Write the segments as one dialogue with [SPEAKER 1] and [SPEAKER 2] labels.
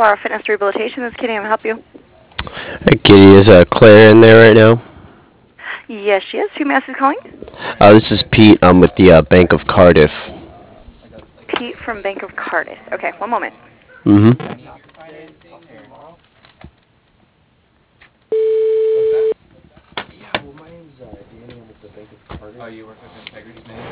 [SPEAKER 1] Solara Fitness Rehabilitation. This is Kitty. I'm going to help you.
[SPEAKER 2] Hey, Kitty, is Claire in there right now?
[SPEAKER 1] Yes, she is. Who may I ask who's calling?
[SPEAKER 2] This is Pete. I'm with the Bank of Cardiff.
[SPEAKER 1] Pete from Bank of Cardiff. Okay, one moment.
[SPEAKER 2] Mm-hmm.
[SPEAKER 3] Yeah, well, my name's Danny. I'm with the Bank of Cardiff.
[SPEAKER 4] Oh, you work with Integrity Bank?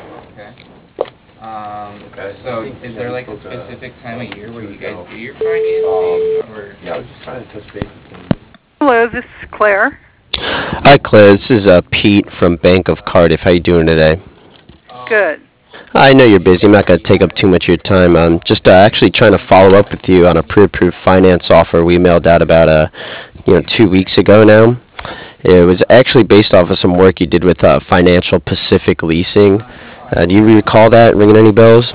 [SPEAKER 4] Okay. So is there like a specific time of year where you guys do your financing? Or?
[SPEAKER 3] Yeah, I was just trying to touch base with him.
[SPEAKER 5] Hello, this is Claire.
[SPEAKER 2] Hi, Claire. This is Pete from Bank of Cardiff. How you doing today?
[SPEAKER 5] Good.
[SPEAKER 2] I know you're busy. I'm not going to take up too much of your time. I'm just actually trying to follow up with you on a pre-approved finance offer we mailed out about 2 weeks ago now. It was actually based off of some work you did with Financial Pacific Leasing. Do you recall that? Ringing any bells?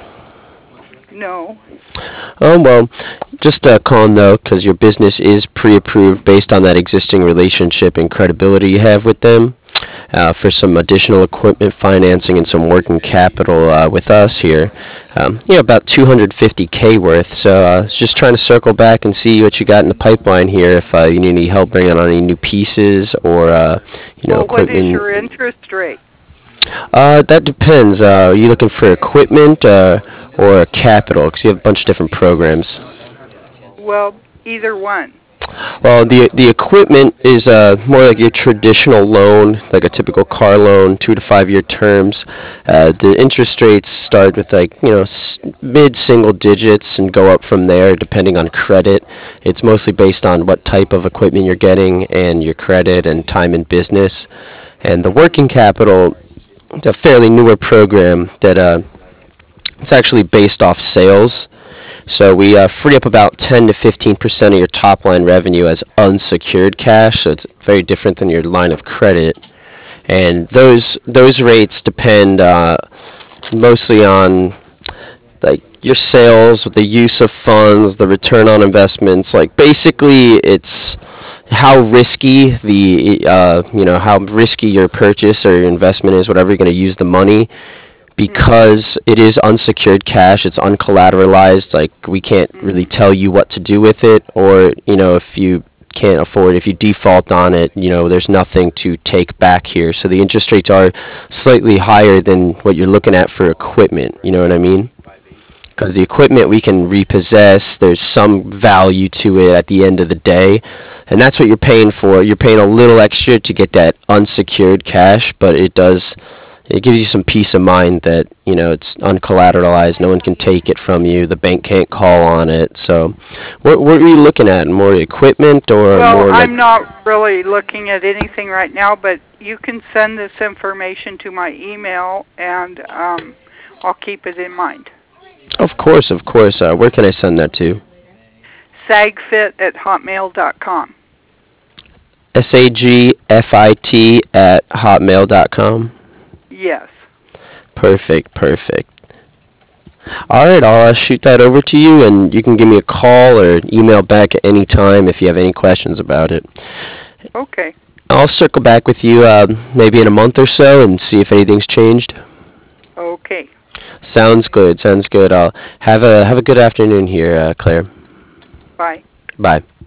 [SPEAKER 5] No.
[SPEAKER 2] Well, just calling though, because your business is pre-approved based on that existing relationship and credibility you have with them for some additional equipment financing and some working capital with us here. About $250K worth. So I was just trying to circle back and see what you got in the pipeline here. If you need any help bringing on any new pieces or
[SPEAKER 5] Well,
[SPEAKER 2] equipment.
[SPEAKER 5] what is your interest rate?
[SPEAKER 2] That depends. Are you looking for equipment or capital? Because you have a bunch of different programs.
[SPEAKER 5] Well, either one.
[SPEAKER 2] Well, the equipment is more like your traditional loan, like a typical car loan, 2 to 5 year terms. The interest rates start with mid single digits and go up from there depending on credit. It's mostly based on what type of equipment you're getting and your credit and time in business. And the working capital, it's a fairly newer program that it's actually based off sales. So we free up about 10 to 15% of your top line revenue as unsecured cash. So it's very different than your line of credit. And those rates depend mostly on like your sales, the use of funds, the return on investments. Like basically, it's how risky how risky your purchase or your investment is, whatever you're going to use the money. Because it is unsecured cash, it's uncollateralized, like we can't really tell you what to do with it, or if you can't afford, if you default on it, there's nothing to take back here. So the interest rates are slightly higher than what you're looking at for equipment, you know what I mean? Because the equipment we can repossess, there's some value to it at the end of the day, and that's what you're paying for. You're paying a little extra to get that unsecured cash, but it gives you some peace of mind that it's uncollateralized, no one can take it from you, the bank can't call on it. So what are you looking at, more equipment or more like...
[SPEAKER 5] I'm not really looking at anything right now, but you can send this information to my email and I'll keep it in mind.
[SPEAKER 2] Of course. Where can I send that to?
[SPEAKER 5] sagfit@hotmail.com.
[SPEAKER 2] sagfit@hotmail.com.
[SPEAKER 5] Yes.
[SPEAKER 2] Perfect. All right, I'll shoot that over to you, and you can give me a call or email back at any time if you have any questions about it.
[SPEAKER 5] Okay.
[SPEAKER 2] I'll circle back with you maybe in a month or so and see if anything's changed.
[SPEAKER 5] Okay.
[SPEAKER 2] Sounds good. I'll have a good afternoon here, Claire.
[SPEAKER 5] Bye.
[SPEAKER 2] Bye.